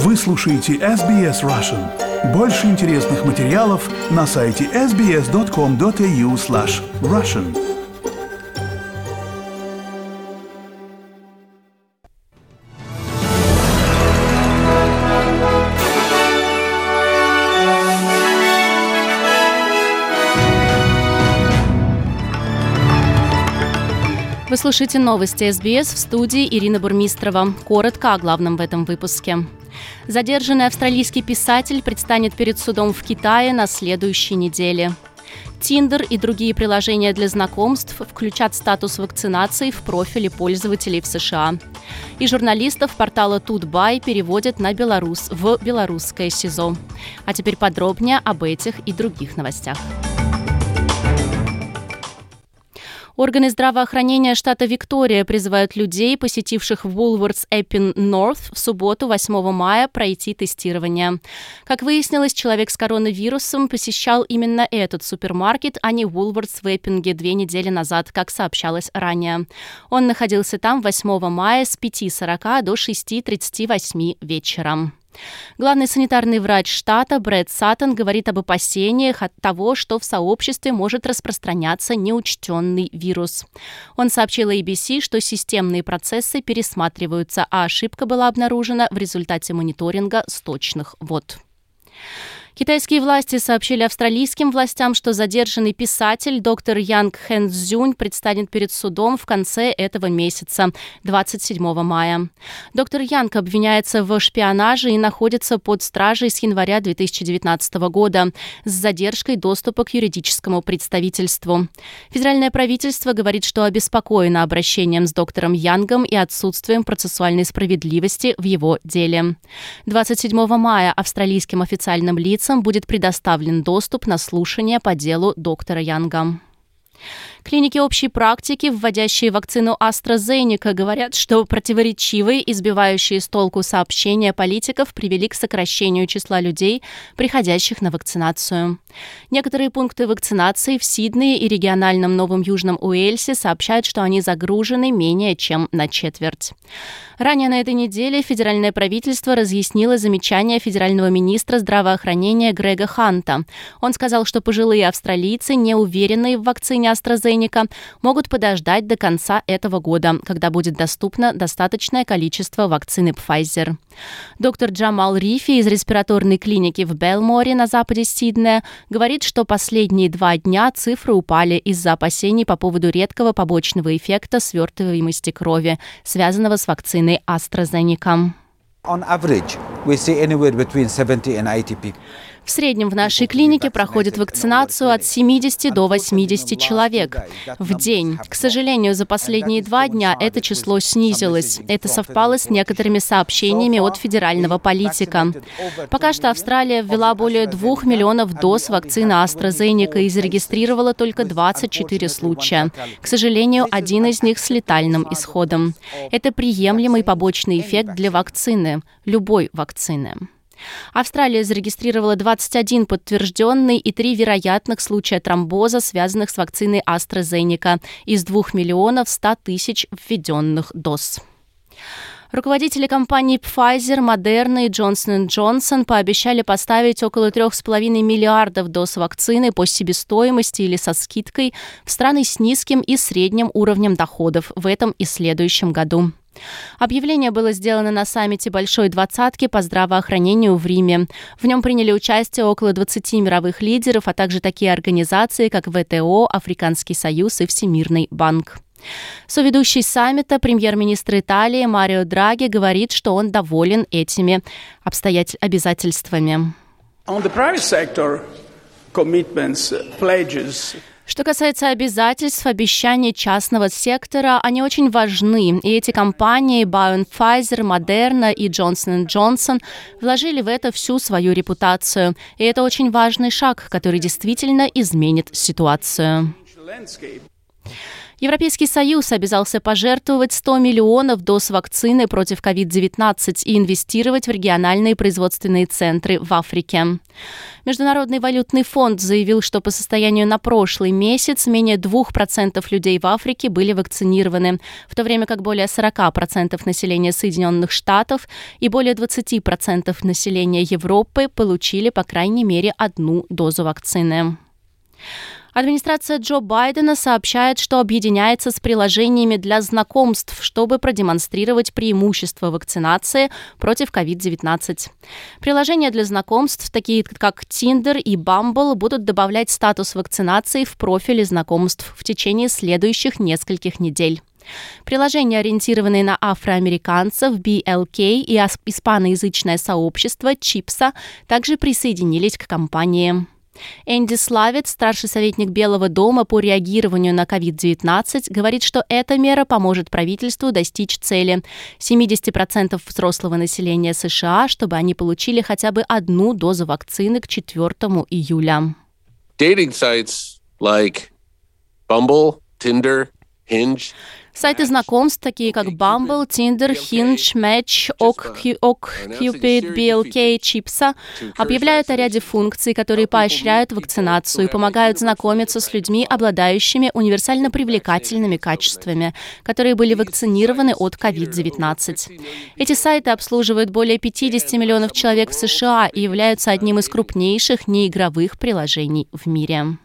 Вы слушаете SBS Russian. Больше интересных материалов на сайте sbs.com.au/russian. Вы слушаете новости СБС, в студии Ирина Бурмистрова. Коротко о главном в этом выпуске. Задержанный австралийский писатель предстанет перед судом в Китае на следующей неделе. Tinder и другие приложения для знакомств включат статус вакцинации в профиле пользователей в США. И журналистов портала Тутбай переводят в белорусское СИЗО. А теперь подробнее об этих и других новостях. Органы здравоохранения штата Виктория призывают людей, посетивших Woolworths Epping North в субботу 8 мая, пройти тестирование. Как выяснилось, человек с коронавирусом посещал именно этот супермаркет, а не Woolworths в Эппинге 2 недели назад, как сообщалось ранее. Он находился там 8 мая с 5:40 до 6:38 вечера. Главный санитарный врач штата Брэд Саттон говорит об опасениях от того, что в сообществе может распространяться неучтенный вирус. Он сообщил ABC, что системные процессы пересматриваются, а ошибка была обнаружена в результате мониторинга сточных вод. Китайские власти сообщили австралийским властям, что задержанный писатель доктор Янг Хэн Цзюнь предстанет перед судом в конце этого месяца, 27 мая. Доктор Янг обвиняется в шпионаже и находится под стражей с января 2019 года с задержкой доступа к юридическому представительству. Федеральное правительство говорит, что обеспокоено обращением с доктором Янгом и отсутствием процессуальной справедливости в его деле. 27 мая австралийским официальным лицам будет предоставлен доступ на слушание по делу доктора Янга. Клиники общей практики, вводящие вакцину AstraZeneca, говорят, что противоречивые и сбивающие с толку сообщения политиков привели к сокращению числа людей, приходящих на вакцинацию. Некоторые пункты вакцинации в Сиднее и региональном Новом Южном Уэльсе сообщают, что они загружены менее чем на четверть. Ранее на этой неделе федеральное правительство разъяснило замечания федерального министра здравоохранения Грега Ханта. Он сказал, что пожилые австралийцы, не уверенные в вакцине AstraZeneca, могут подождать до конца этого года, когда будет доступно достаточное количество вакцины Pfizer. Доктор Джамал Рифи из респираторной клиники в Белморе на западе Сиднея говорит, что последние 2 дня цифры упали из-за опасений по поводу редкого побочного эффекта свертываемости крови, связанного с вакциной AstraZeneca. В среднем в нашей клинике проходит вакцинацию от 70 до 80 человек в день. К сожалению, за последние 2 дня это число снизилось. Это совпало с некоторыми сообщениями от федерального политика. Пока что Австралия ввела более 2 миллионов доз вакцины AstraZeneca и зарегистрировала только 24 случая. К сожалению, один из них с летальным исходом. Это приемлемый побочный эффект для вакцины, любой вакцины. Австралия зарегистрировала 21 подтвержденный и 3 вероятных случая тромбоза, связанных с вакциной AstraZeneca, из 2 миллионов 100 тысяч введенных доз. Руководители компаний Pfizer, Moderna и Johnson & Johnson пообещали поставить около 3,5 миллиардов доз вакцины по себестоимости или со скидкой в страны с низким и средним уровнем доходов в этом и следующем году. Объявление было сделано на саммите Большой двадцатки по здравоохранению в Риме. В нем приняли участие около 20 мировых лидеров, а также такие организации, как ВТО, Африканский союз и Всемирный банк. Соведущий саммита, премьер-министр Италии Марио Драги, говорит, что он доволен этими обязательствами. Что касается обязательств, обещаний частного сектора, они очень важны. И эти компании Pfizer, Moderna и Johnson & Johnson вложили в это всю свою репутацию. И это очень важный шаг, который действительно изменит ситуацию. Европейский Союз обязался пожертвовать 100 миллионов доз вакцины против COVID-19 и инвестировать в региональные производственные центры в Африке. Международный валютный фонд заявил, что по состоянию на прошлый месяц менее 2% людей в Африке были вакцинированы, в то время как более 40% населения Соединенных Штатов и более 20% населения Европы получили по крайней мере одну дозу вакцины. Администрация Джо Байдена сообщает, что объединяется с приложениями для знакомств, чтобы продемонстрировать преимущества вакцинации против COVID-19. Приложения для знакомств, такие как Tinder и Bumble, будут добавлять статус вакцинации в профили знакомств в течение следующих нескольких недель. Приложения, ориентированные на афроамериканцев, BLK и испаноязычное сообщество Чипса, также присоединились к кампании. Энди Славец, старший советник Белого дома по реагированию на COVID-19, говорит, что эта мера поможет правительству достичь цели 70% взрослого населения США, чтобы они получили хотя бы одну дозу вакцины к 4 июля. Dating sites like Bumble, Tinder, Hinge. Сайты знакомств, такие как Bumble, Tinder, Hinge, Match, OkCupid, BLK, Chipsa, объявляют о ряде функций, которые поощряют вакцинацию и помогают знакомиться с людьми, обладающими универсально привлекательными качествами, которые были вакцинированы от COVID-19. Эти сайты обслуживают более 50 миллионов человек в США и являются одним из крупнейших неигровых приложений в мире.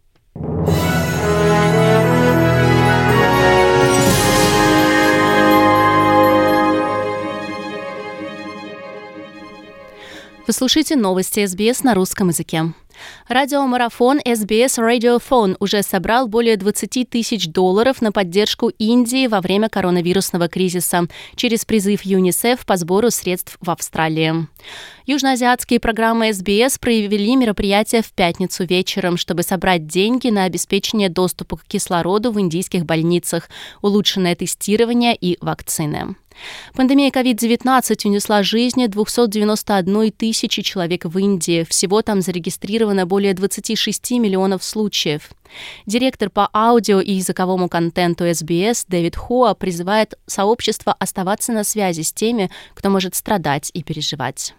Вы слушаете новости СБС на русском языке. Радиомарафон SBS Radiothon уже собрал более $20 тысяч на поддержку Индии во время коронавирусного кризиса через призыв ЮНИСЕФ по сбору средств в Австралии. Южноазиатские программы SBS провели мероприятие в пятницу вечером, чтобы собрать деньги на обеспечение доступа к кислороду в индийских больницах, улучшенное тестирование и вакцины. Пандемия COVID-19 унесла жизни 291 тысячи человек в Индии. Всего там зарегистрировано более 26 миллионов случаев. Директор по аудио и языковому контенту SBS Дэвид Хуа призывает сообщество оставаться на связи с теми, кто может страдать и переживать.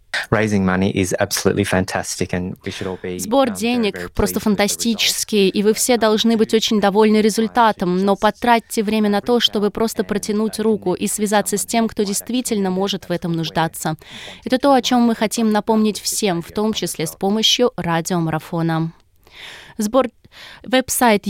Сбор денег просто фантастический, и вы все должны быть очень довольны результатом, но потратьте время на то, чтобы просто протянуть руку и связаться с тем, кто действительно может в этом нуждаться. Это то, о чем мы хотим напомнить всем, в том числе с помощью радиомарафона. Веб-сайт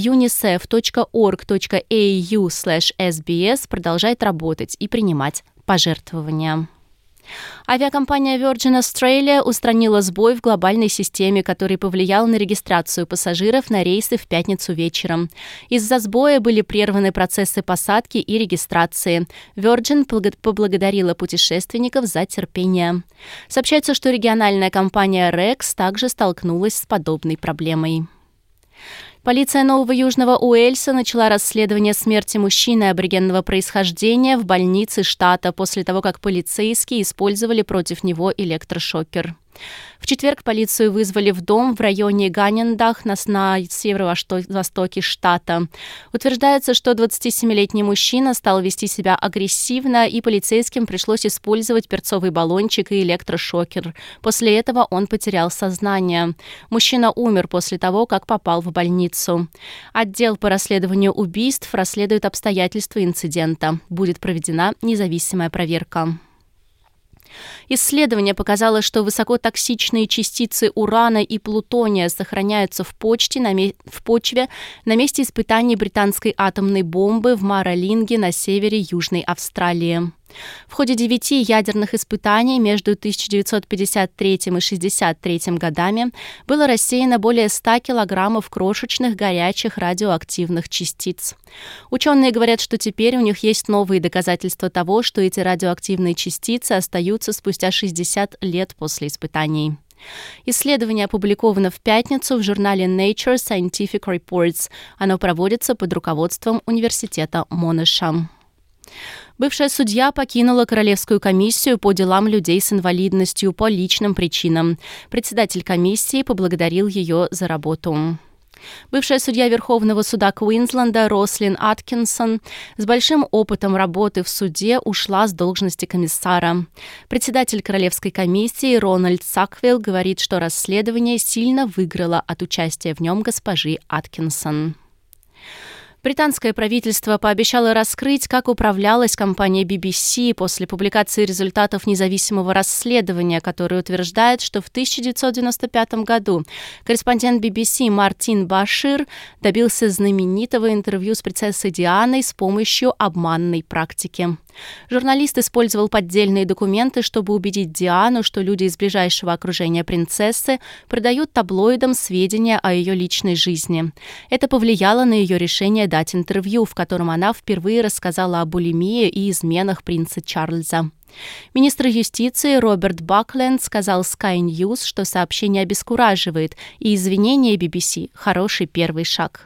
unicef.org.au/sbs продолжает работать и принимать пожертвования. Авиакомпания Virgin Australia устранила сбой в глобальной системе, который повлиял на регистрацию пассажиров на рейсы в пятницу вечером. Из-за сбоя были прерваны процессы посадки и регистрации. Virgin поблагодарила путешественников за терпение. Сообщается, что региональная компания Rex также столкнулась с подобной проблемой. Полиция Нового Южного Уэльса начала расследование смерти мужчины аборигенного происхождения в больнице штата после того, как полицейские использовали против него электрошокер. В четверг полицию вызвали в дом в районе Ганендах на северо-востоке штата. Утверждается, что 27-летний мужчина стал вести себя агрессивно, и полицейским пришлось использовать перцовый баллончик и электрошокер. После этого он потерял сознание. Мужчина умер после того, как попал в больницу. Отдел по расследованию убийств расследует обстоятельства инцидента. Будет проведена независимая проверка. Исследование показало, что высокотоксичные частицы урана и плутония сохраняются в почве на месте испытаний британской атомной бомбы в Маралинге на севере Южной Австралии. В ходе 9 ядерных испытаний между 1953 и 1963 годами было рассеяно более 100 килограммов крошечных горячих радиоактивных частиц. Ученые говорят, что теперь у них есть новые доказательства того, что эти радиоактивные частицы остаются спустя 60 лет после испытаний. Исследование опубликовано в пятницу в журнале Nature Scientific Reports. Оно проводится под руководством Университета Монаша. Бывшая судья покинула Королевскую комиссию по делам людей с инвалидностью по личным причинам. Председатель комиссии поблагодарил ее за работу. Бывшая судья Верховного суда Квинсленда Рослин Аткинсон с большим опытом работы в суде ушла с должности комиссара. Председатель Королевской комиссии Рональд Саквилл говорит, что расследование сильно выиграло от участия в нем госпожи Аткинсон. Британское правительство пообещало раскрыть, как управлялась компания BBC после публикации результатов независимого расследования, которое утверждает, что в 1995 году корреспондент BBC Мартин Башир добился знаменитого интервью с принцессой Дианой с помощью обманной практики. Журналист использовал поддельные документы, чтобы убедить Диану, что люди из ближайшего окружения принцессы продают таблоидам сведения о ее личной жизни. Это повлияло на ее решение дать интервью, в котором она впервые рассказала о булимии и изменах принца Чарльза. Министр юстиции Роберт Бакленд сказал Sky News, что сообщение обескураживает, и извинения BBC – хороший первый шаг.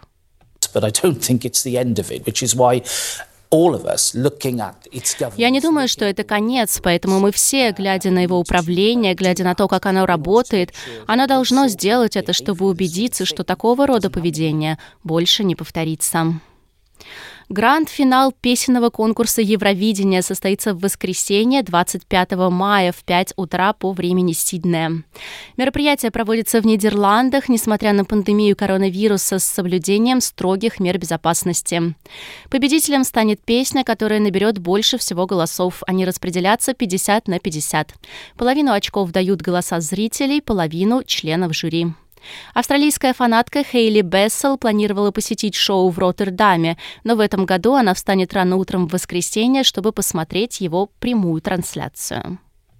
Я не думаю, что это конец, поэтому мы все, глядя на его управление, глядя на то, как оно работает, оно должно сделать это, чтобы убедиться, что такого рода поведение больше не повторится. Гранд-финал песенного конкурса Евровидения состоится в воскресенье, 25 мая в 5 утра по времени Сиднея. Мероприятие проводится в Нидерландах, несмотря на пандемию коронавируса, с соблюдением строгих мер безопасности. Победителем станет песня, которая наберет больше всего голосов. Они распределятся 50 на 50. Половину очков дают голоса зрителей, половину – членов жюри. Австралийская фанатка Хейли Бессел планировала посетить шоу в Роттердаме, но в этом году она встанет рано утром в воскресенье, чтобы посмотреть его прямую трансляцию.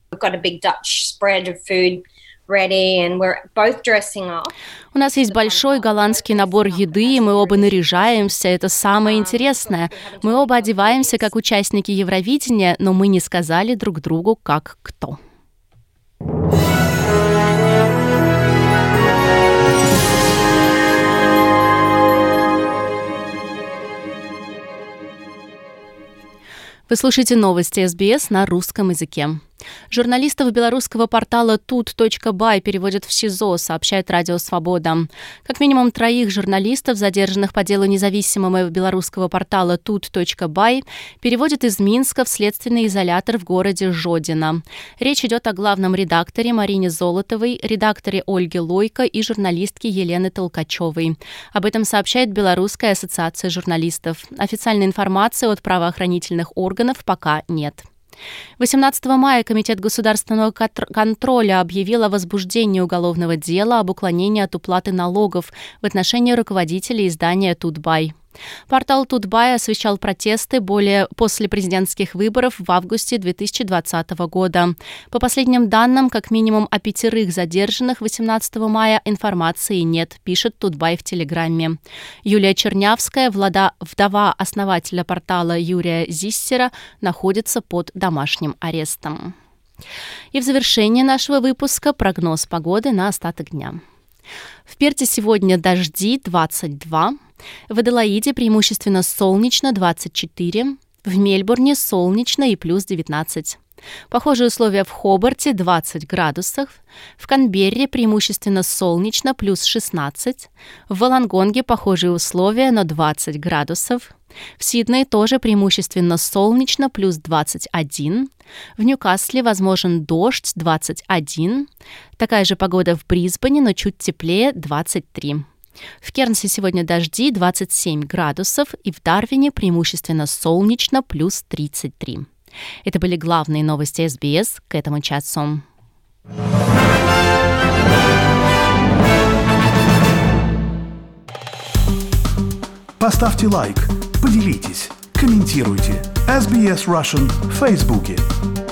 У нас есть большой голландский набор еды, и мы оба наряжаемся, это самое интересное. Мы оба одеваемся как участники Евровидения, но мы не сказали друг другу, как кто. Вы слушаете новости СБС на русском языке. Журналистов белорусского портала тут.бай переводят в СИЗО, сообщает Радио Свобода. Как минимум 3 журналистов, задержанных по делу независимого белорусского портала тут.бай, переводят из Минска в следственный изолятор в городе Жодино. Речь идет о главном редакторе Марине Золотовой, редакторе Ольге Лойко и журналистке Елены Толкачевой. Об этом сообщает Белорусская ассоциация журналистов. Официальной информации от правоохранительных органов пока нет. 18 мая Комитет государственного контроля объявил о возбуждении уголовного дела об уклонении от уплаты налогов в отношении руководителей издания «Тутбай». Портал «Тутбай» освещал протесты после президентских выборов в августе 2020 года. По последним данным, как минимум о 5 задержанных 18 мая информации нет, пишет «Тутбай» в Телеграме. Юлия Чернявская, вдова основателя портала Юрия Зиссера, находится под домашним арестом. И в завершение нашего выпуска прогноз погоды на остаток дня. В Перте сегодня дожди 22, в Аделаиде преимущественно солнечно 24, в Мельбурне солнечно и плюс 19. Похожие условия в Хобарте 20 градусов, в Канберре преимущественно солнечно плюс 16, в Волонгонге похожие условия, но 20 градусов, в Сиднее тоже преимущественно солнечно плюс 21, в Ньюкасле возможен дождь 21, такая же погода в Брисбене, но чуть теплее 23. В Кернсе сегодня дожди 27 градусов и в Дарвине преимущественно солнечно плюс 33. Это были главные новости СБС к этому часу. Поставьте лайк, поделитесь, комментируйте. SBS Russian в Фейсбуке.